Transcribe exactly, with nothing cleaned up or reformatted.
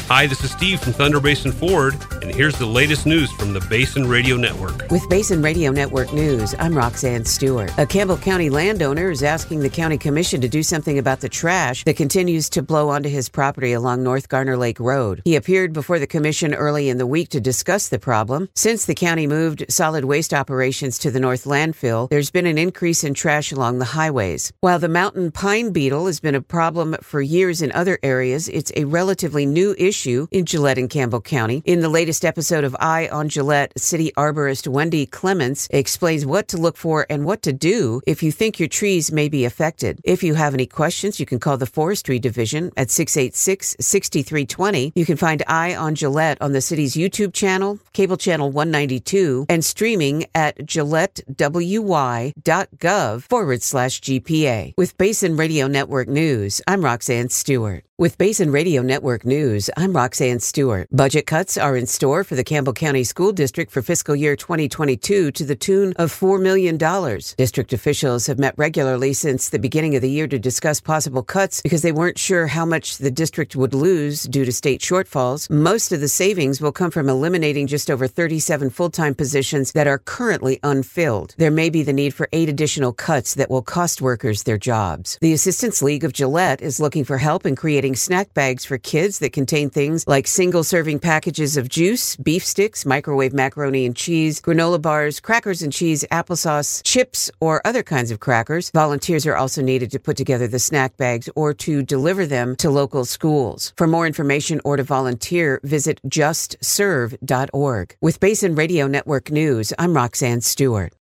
Hi, this is Steve from Thunder Basin Ford, and here's the latest news from the Basin Radio Network. With Basin Radio Network News, I'm Roxanne Stewart. A Campbell County landowner is asking the county commission to do something about the trash that continues to blow onto his property along North Garner Lake Road. He appeared before the commission early in the week to discuss the problem. Since the county moved solid waste operations to the North Landfill, there's been an increase in trash along the highways. While the mountain pine beetle has been a problem for years in other areas, it's a relatively new issue in Gillette and Campbell County. In the latest episode of Eye on Gillette, city arborist Wendy Clements explains what to look for and what to do if you think your trees may be affected. If you have any questions, you can call the Forestry Division at six eight six, six three two zero. You can find Eye on Gillette on the city's YouTube channel, cable channel one ninety-two, and streaming at gillettewy.gov forward slash GPA. With Basin Radio Network News, I'm Roxanne Stewart. With Basin Radio Network News, I'm Roxanne Stewart. Budget cuts are in store for the Campbell County School District for fiscal year twenty twenty-two to the tune of four million dollars. District officials have met regularly since the beginning of the year to discuss possible cuts because they weren't sure how much the district would lose due to state shortfalls. Most of the savings will come from eliminating just over thirty-seven full-time positions that are currently unfilled. There may be the need for eight additional cuts that will cost workers their jobs. The Assistance League of Gillette is looking for help in creating snack bags for kids that contain things like single-serving packages of juice, beef sticks, microwave macaroni and cheese, granola bars, crackers and cheese, applesauce, chips, or other kinds of crackers. Volunteers are also needed to put together the snack bags or to deliver them to local schools. For more information or to volunteer, visit just serve dot org. With Basin Radio Network News, I'm Roxanne Stewart.